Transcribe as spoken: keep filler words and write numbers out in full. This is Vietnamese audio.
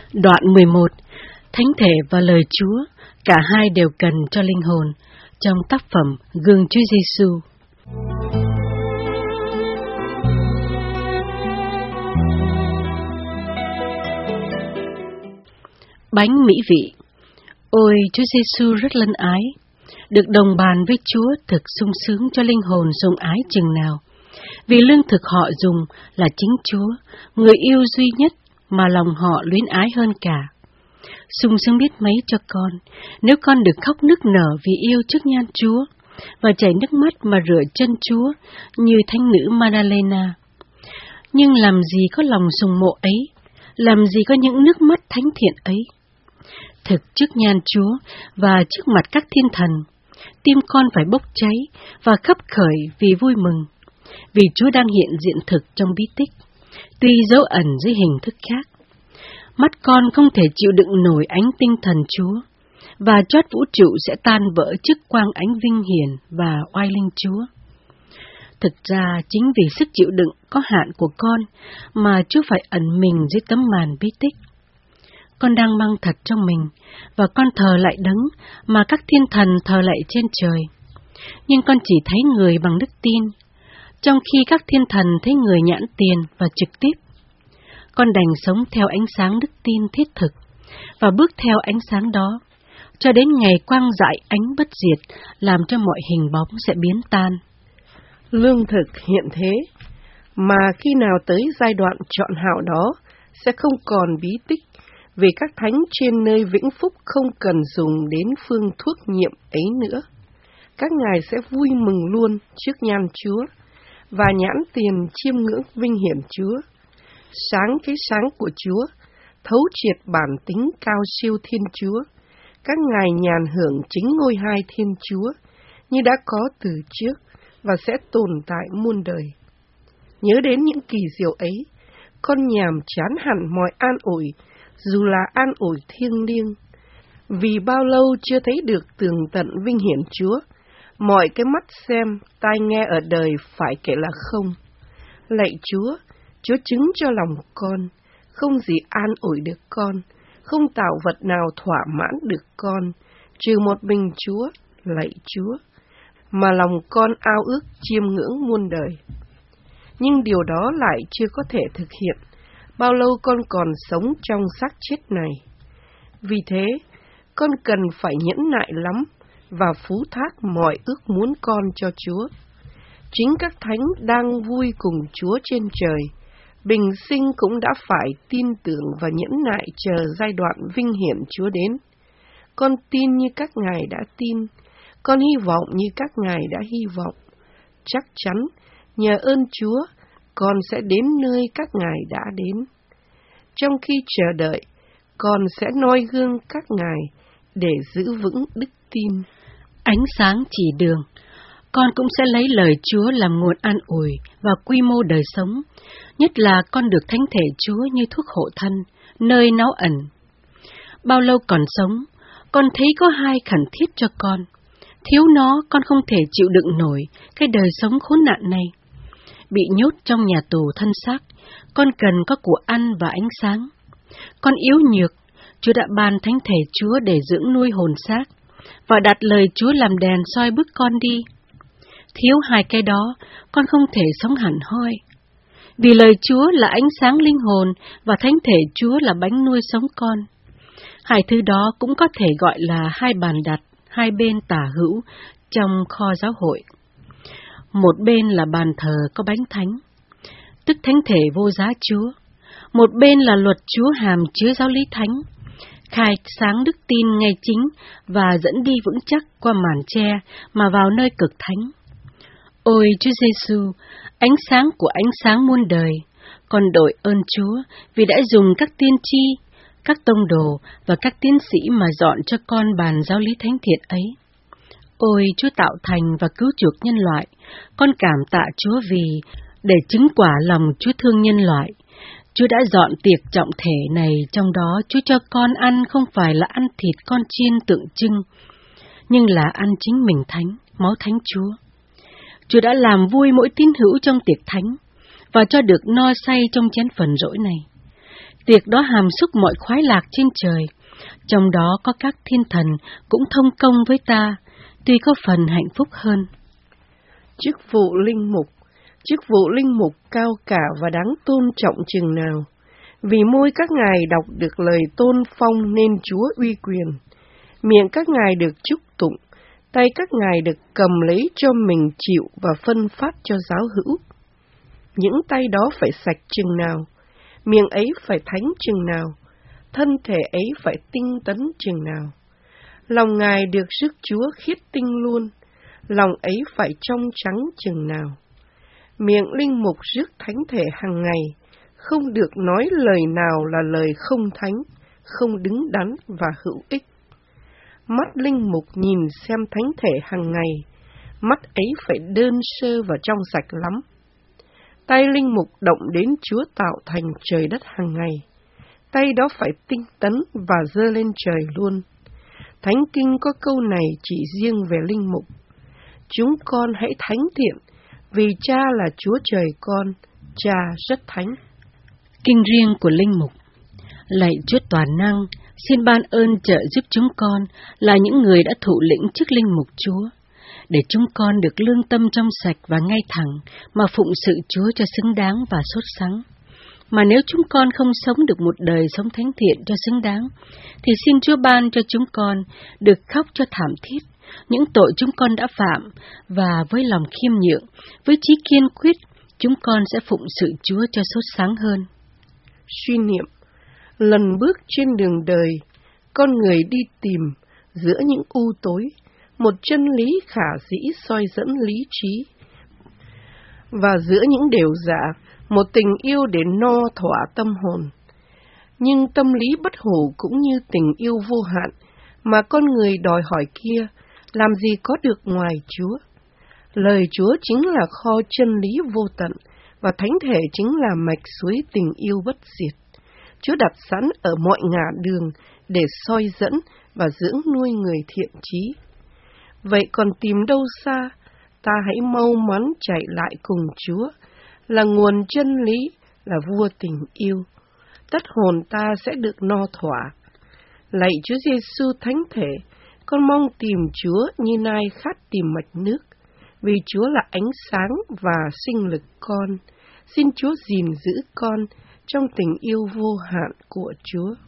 Đoạn mười một. Thánh thể và lời Chúa, cả hai đều cần cho linh hồn, trong tác phẩm Gương Chúa Giêsu. Bánh mỹ vị. Ôi, Chúa Giêsu rất lân ái. Được đồng bàn với Chúa thực sung sướng cho linh hồn sùng ái chừng nào. Vì lương thực họ dùng là chính Chúa, người yêu duy nhất mà lòng họ luyến ái hơn cả. Sung sướng biết mấy cho con, nếu con được khóc nức nở vì yêu trước nhan Chúa, và chảy nước mắt mà rửa chân Chúa như thánh nữ Madalena. Nhưng làm gì có lòng sùng mộ ấy, làm gì có những nước mắt thánh thiện ấy. Thực trước nhan Chúa và trước mặt các thiên thần, tim con phải bốc cháy và khấp khởi vì vui mừng, vì Chúa đang hiện diện thực trong bí tích, tuy dấu ẩn dưới hình thức khác. Mắt con không thể chịu đựng nổi ánh tinh thần Chúa, và chót vũ trụ sẽ tan vỡ trước quang ánh vinh hiển và oai linh Chúa. Thực ra, chính vì sức chịu đựng có hạn của con mà Chúa phải ẩn mình dưới tấm màn bí tích. Con đang mang thật trong mình, và con thờ lại đấng mà các thiên thần thờ lại trên trời. Nhưng con chỉ thấy người bằng đức tin, trong khi các thiên thần thấy người nhãn tiền và trực tiếp. Con đành sống theo ánh sáng đức tin thiết thực, và bước theo ánh sáng đó, cho đến ngày quang dại ánh bất diệt, làm cho mọi hình bóng sẽ biến tan. Lương thực hiện thế, mà khi nào tới giai đoạn trọn hảo đó, sẽ không còn bí tích, vì các thánh trên nơi vĩnh phúc không cần dùng đến phương thuốc nhiệm ấy nữa. Các ngài sẽ vui mừng luôn trước nhan Chúa, và nhãn tiền chiêm ngưỡng vinh hiển Chúa. Sáng cái sáng của Chúa, thấu triệt bản tính cao siêu Thiên Chúa. Các ngài nhàn hưởng chính ngôi hai Thiên Chúa, như đã có từ trước, và sẽ tồn tại muôn đời. Nhớ đến những kỳ diệu ấy, con nhàm chán hẳn mọi an ủi, dù là an ủi thiêng liêng. Vì bao lâu chưa thấy được tường tận vinh hiển Chúa, mọi cái mắt xem, tai nghe ở đời phải kể là không. Lạy Chúa, Chúa chứng cho lòng con, không gì an ủi được con, không tạo vật nào thỏa mãn được con, trừ một mình Chúa, lạy Chúa, mà lòng con ao ước chiêm ngưỡng muôn đời. Nhưng điều đó lại chưa có thể thực hiện, bao lâu con còn sống trong xác chết này. Vì thế, con cần phải nhẫn nại lắm, và phú thác mọi ước muốn con cho Chúa. Chính các thánh đang vui cùng Chúa trên trời, bình sinh cũng đã phải tin tưởng và nhẫn nại chờ giai đoạn vinh hiển Chúa đến. Con tin như các ngài đã tin, con hy vọng như các ngài đã hy vọng. Chắc chắn, nhờ ơn Chúa, con sẽ đến nơi các ngài đã đến. Trong khi chờ đợi, con sẽ noi gương các ngài để giữ vững đức tin. Ánh sáng chỉ đường, con cũng sẽ lấy lời Chúa làm nguồn an ủi và quy mô đời sống, nhất là con được thánh thể Chúa như thuốc hộ thân, nơi náu ẩn. Bao lâu còn sống, con thấy có hai khẩn thiết cho con. Thiếu nó, con không thể chịu đựng nổi cái đời sống khốn nạn này. Bị nhốt trong nhà tù thân xác, con cần có của ăn và ánh sáng. Con yếu nhược, Chúa đã ban thánh thể Chúa để dưỡng nuôi hồn xác, và đặt lời Chúa làm đèn soi bước con đi. Thiếu hai cái đó, con không thể sống hẳn hoi. Vì lời Chúa là ánh sáng linh hồn, và thánh thể Chúa là bánh nuôi sống con. Hai thứ đó cũng có thể gọi là hai bàn đặt, hai bên tả hữu trong kho giáo hội. Một bên là bàn thờ có bánh thánh, tức thánh thể vô giá Chúa. Một bên là luật Chúa hàm chứa giáo lý thánh, khai sáng đức tin ngay chính và dẫn đi vững chắc qua màn che mà vào nơi cực thánh. Ôi Chúa Giêsu, ánh sáng của ánh sáng muôn đời, con đội ơn Chúa vì đã dùng các tiên tri, các tông đồ và các tiến sĩ mà dọn cho con bàn giáo lý thánh thiện ấy. Ôi Chúa tạo thành và cứu chuộc nhân loại, con cảm tạ Chúa vì, để chứng quả lòng Chúa thương nhân loại, Chúa đã dọn tiệc trọng thể này, trong đó Chúa cho con ăn không phải là ăn thịt con chiên tượng trưng, nhưng là ăn chính mình thánh, máu thánh Chúa. Chúa đã làm vui mỗi tín hữu trong tiệc thánh, và cho được no say trong chén phần rỗi này. Tiệc đó hàm xúc mọi khoái lạc trên trời, trong đó có các thiên thần cũng thông công với ta, tuy có phần hạnh phúc hơn. Chức vụ linh mục, chức vụ linh mục cao cả và đáng tôn trọng chừng nào, vì môi các ngài đọc được lời tôn phong nên Chúa uy quyền, miệng các ngài được chúc tụng, tay các ngài được cầm lấy cho mình chịu và phân phát cho giáo hữu. Những tay đó phải sạch chừng nào, miệng ấy phải thánh chừng nào, thân thể ấy phải tinh tấn chừng nào. Lòng ngài được rước Chúa khiết tinh luôn, lòng ấy phải trong trắng chừng nào. Miệng linh mục rước thánh thể hàng ngày, không được nói lời nào là lời không thánh, không đứng đắn và hữu ích. Mắt linh mục nhìn xem thánh thể hàng ngày, mắt ấy phải đơn sơ và trong sạch lắm. Tay linh mục động đến Chúa tạo thành trời đất hàng ngày, tay đó phải tinh tấn và giơ lên trời luôn. Thánh kinh có câu này chỉ riêng về linh mục: chúng con hãy thánh thiện, vì Cha là Chúa trời con, Cha rất thánh. Kinh riêng của linh mục. Lạy Chúa toàn năng, xin ban ơn trợ giúp chúng con là những người đã thụ lĩnh chức linh mục Chúa, để chúng con được lương tâm trong sạch và ngay thẳng mà phụng sự Chúa cho xứng đáng và sốt sắng. Mà nếu chúng con không sống được một đời sống thánh thiện cho xứng đáng, thì xin Chúa ban cho chúng con được khóc cho thảm thiết những tội chúng con đã phạm, và với lòng khiêm nhượng, với chí kiên quyết, chúng con sẽ phụng sự Chúa cho sốt sáng hơn. Suy niệm, lần bước trên đường đời, con người đi tìm giữa những u tối một chân lý khả dĩ soi dẫn lý trí, và giữa những điều dạ một tình yêu để no thỏa tâm hồn. Nhưng tâm lý bất hủ cũng như tình yêu vô hạn mà con người đòi hỏi kia, làm gì có được ngoài Chúa. Lời Chúa chính là kho chân lý vô tận, và thánh thể chính là mạch suối tình yêu bất diệt. Chúa đặt sẵn ở mọi ngả đường để soi dẫn và dưỡng nuôi người thiện chí. Vậy còn tìm đâu xa, ta hãy mau mắn chạy lại cùng Chúa, là nguồn chân lý, là vua tình yêu. Tất hồn ta sẽ được no thỏa. Lạy Chúa Giêsu thánh thể, con mong tìm Chúa như nai khát tìm mạch nước, vì Chúa là ánh sáng và sinh lực con. Xin Chúa gìn giữ con trong tình yêu vô hạn của Chúa.